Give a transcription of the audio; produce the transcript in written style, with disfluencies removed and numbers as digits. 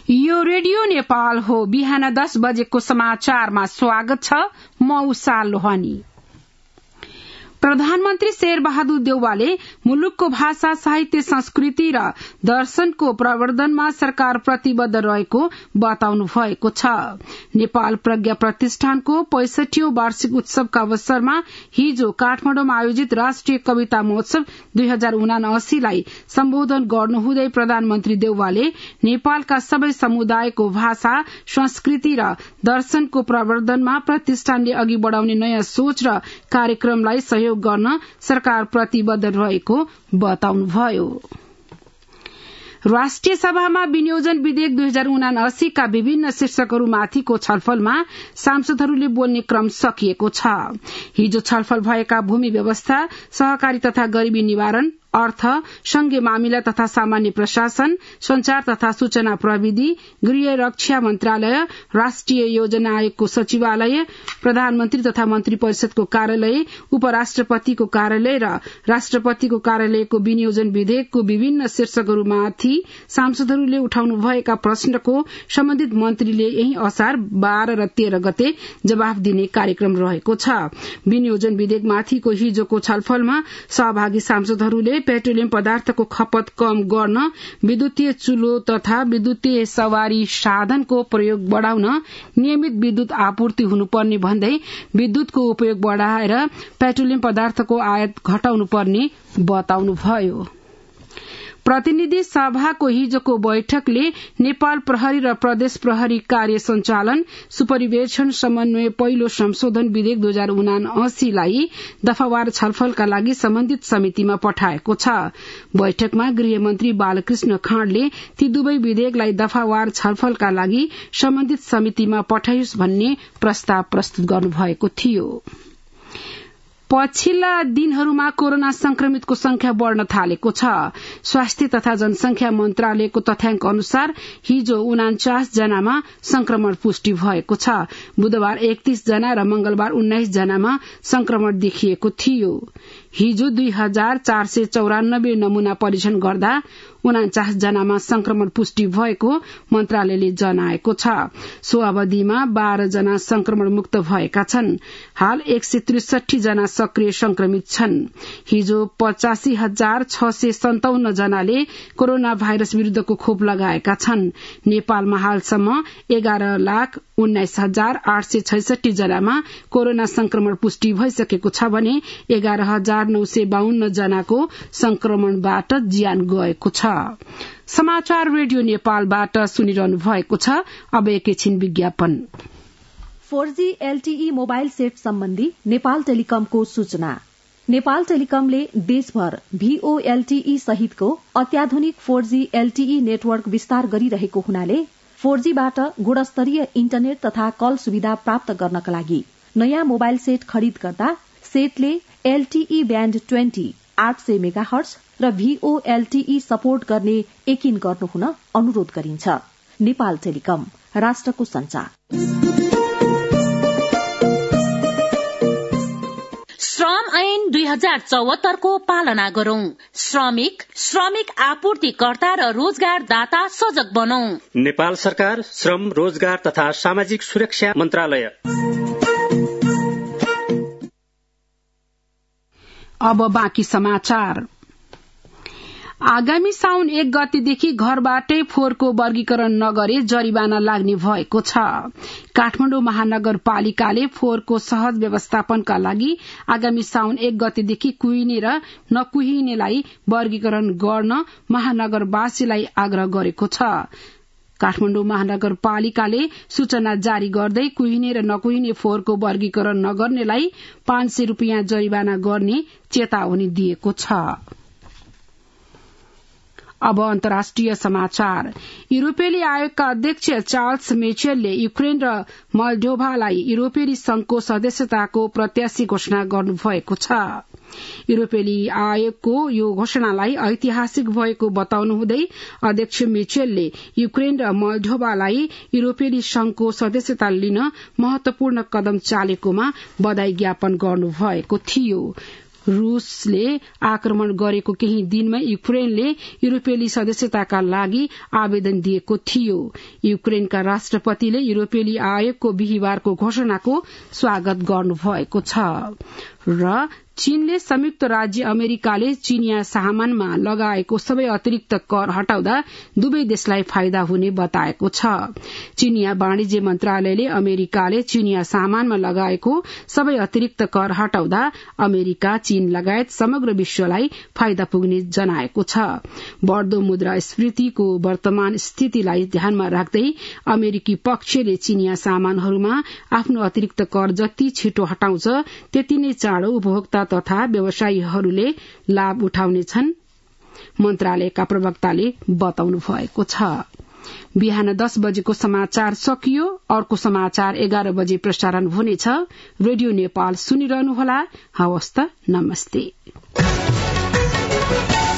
यो रेडियो नेपाल हो। बिहान 10 बजेको समाचारमा स्वागत छ। म उषा लोहानी। प्रधानमन्त्री शेरबहादुर देउवाले मुलुकको भाषा, साहित्य, संस्कृति र दर्शनको प्रवर्धनमा सरकार प्रतिबद्ध रहेको बताउनु भएको छ। नेपाल प्रज्ञा प्रतिष्ठानको 65औं वार्षिक उत्सवका अवसरमा हिजो काठमाडौँमा आयोजित राष्ट्रिय कविता महोत्सव 2079 लाई सम्बोधन गर्नुहुँदै प्रधानमन्त्री देउवाले नेपालका सबै समुदायको भाषा, संस्कृति र दर्शनको प्रवर्धनमा प्रतिष्ठानले अघि बढ़ाउने नयाँ सोच र कार्यक्रमलाई सहयोग गर्न सरकार प्रतिबद्ध रहेको बताउनुभयो। राष्ट्रिय सभामा विनियोजन विधेयक 2079 का विभिन्न शीर्षकहरूमाथिको छलफलमा सांसदहरूले बोल्ने क्रम सकिएको छ। हिजो छलफल भएका भूमि व्यवस्था, सहकारी तथा गरीबी निवारण, अर्थ, संघीय मामिला तथा सामान्य प्रशासन, संचार तथा सूचना प्रविधि, गृह रक्षा मन्त्रालय, राष्ट्रिय योजना आयोगको सचिवालय, प्रधानमन्त्री तथा मन्त्री परिषदको कार्यालय, उपराष्ट्रपतिको कार्यालय र राष्ट्रपतिको कार्यालयको विनियोजन विधेयकको विभिन्न शीर्षकहरूमाथि सांसदहरूले उठाउनु भएका प्रश्नको सम्बन्धित मन्त्रीले यही असार 12 र 13 गते जवाफ दिने कार्यक्रम रहेको छ। विनियोजन विधेयकमाथिको हिजोको छलफलमा सहभागी सांसदहरूले पेट्रोलियम पदार्थको खपत कम गर्न, विद्युतीय चुलो तथा विद्युतीय सवारी साधनको प्रयोग बढ़ाउन, नियमित विद्युत आपूर्ति हुनुपर्ने भन्दै विद्युतको उपयोग बढ़ाएर पेट्रोलियम पदार्थको आयात घटाउनु पर्ने बताउनुभयो। प्रतिनिधि सभाको हिजोको बैठकले नेपाल प्रहरी र प्रदेश प्रहरी कार्य संचालन, सुपरिवेक्षण समन्वय पहिलो संशोधन विधेयक 2079 लाई दफावार छलफलका लागि सम्बन्धित समितिमा पठाएको छ। बैठकमा गृहमन्त्री बालकृष्ण खाँडले ती दुवै विधेयकलाई दफावार छलफलका लागि सम्बन्धित समितिमा पठाइयोस् भन्ने प्रस्ताव प्रस्तुत गर्नुभएको थियो। पछिल्ला दिनहरूमा कोरोना संक्रमितको संख्या बढ़न थालेको छ। स्वास्थ्य तथा जनसंख्या मन्त्रालयको तथ्याङ्क अनुसार हिजो 49 जनामा संक्रमण पुष्टि भएको छ। बुधबार 31 जना र मंगलबार 19 जनामा संक्रमण देखिएको थियो। हिजो 2494 नमूना परीक्षण गर्दा 49 जनामा संक्रमण पुष्टि भएको मन्त्रालयले जनाएको छ। सो अवधिमा 12 जना संक्रमण मुक्त भएका छन्। हाल 163 जना सक्रिय संक्रमित छन्। हिजो 85,657 जनाले कोरोना भाइरस विरूद्धको खोप लगाएका छन्। नेपालमा हालसम्म 11,19,866 जनामा कोरोना संक्रमण पुष्टि भइसकेको छ भने 11,952 जनाको संक्रमणबाट ज्यान गएको छ। समाचार रेडियो नेपालबाट सुनिरहनु भएको छ। अब एकैछिन विज्ञापन। 4G LTE मोबाइल सेट सम्बन्धी नेपाल टेलिकमको सूचना। नेपाल टेलिकमले देशभर VoLTE सहितको अत्याधुनिक 4G LTE नेटवर्क विस्तार गरिरहेको हुनाले 4G बाट गुणस्तरीय इन्टरनेट तथा कल सुविधा प्राप्त गर्नका लागि नयाँ मोबाइल सेट खरिद गर्दा सेटले LTE ब्याण्ड 20 800 मेगाहर्ज र VoLTE सपोर्ट गर्ने यकिन गर्नुहुन अनुरोध गरिन्छ। नेपाल टेलिकम, राष्ट्रको संचार। श्रम ऐन 2074 को पालना गरौं। श्रमिक आपूर्तिकर्ता र रोजगारदाता सजग बनौं। नेपाल सरकार, श्रम, रोजगार तथा सामाजिक सुरक्षा मन्त्रालय। अब बाँकी समाचार। आगामी साउन 1 गतेदेखि घरबाटै फोहोरको वर्गीकरण नगरे जरिवाना लाग्ने भएको छ। काठमाडौँ महानगरपालिकाले फोहोरको सहज व्यवस्थापनका लागि आगामी साउन 1 गतेदेखि कुहिने र नकुहिनेलाई वर्गीकरण गर्न महानगरवासीलाई आग्रह गरेको छ। काठमाडौँ महानगरपालिकाले सूचना जारी गर्दै कुहिने र नकुहिने फोहोरको वर्गीकरण नगर्नेलाई 500 रुपियाँ जरिवाना गर्ने चेतावनी दिएको छ। अब अन्तर्राष्ट्रिय समाचार। युरोपेली आयोगका अध्यक्ष चार्ल्स मिचेलले युक्रेन र मोल्डोभालाई युरोपेली संघको सदस्यताको प्रत्याशी घोषणा गर्नुभएको छ। युरोपेली आयोगको यो घोषणालाई ऐतिहासिक भएको बताउनुहुँदै अध्यक्ष मिचेलले युक्रेन र मोल्डोभालाई युरोपेली संघको सदस्यता लिन महत्वपूर्ण कदम चालेकोमा बधाई ज्ञापन गर्नुभएको थियो। रूसले आक्रमण गरेको केही दिनमै युक्रेनले युरोपेली सदस्यताका लागि आवेदन दिएको थियो। युक्रेनका राष्ट्रपतिले युरोपेली आयोगको बिहिबारको घोषणाको स्वागत गर्नुभएको छ। र चीनले संयुक्त राज्य अमेरिकाले चीनिया सामानमा लगाएको सबै अतिरिक्त कर हटाउँदा दुवै देशलाई फाइदा हुने बताएको छ। चीनिया वाणिज्य मन्त्रालयले अमेरिकाले चीनिया सामानमा लगाएको सबै अतिरिक्त कर हटाउँदा अमेरिका, चीन लगायत समग्र विश्वलाई फाइदा पुग्ने जनाएको छ। बढ़दो मुद्रास्फीतिको वर्तमान स्थितिलाई ध्यानमा राख्दै अमेरिकी पक्षले चीनिया सामानहरूमा आफ्नो अतिरिक्त कर जति छिटो हटाउँछ त्यति नै चाँडो उपभोक्ता तथा व्यवसायीहरूले लाभ उठाउनेछन्, मन्त्रालयका प्रवक्ताले बताउनु भएको छ। बिहान 10 बजेको समाचार सकियो। अर्को समाचार 11 बजे प्रसारण हुनेछ। रेडियो नेपाल सुनिरहनुहोला। हवस् त, नमस्ते।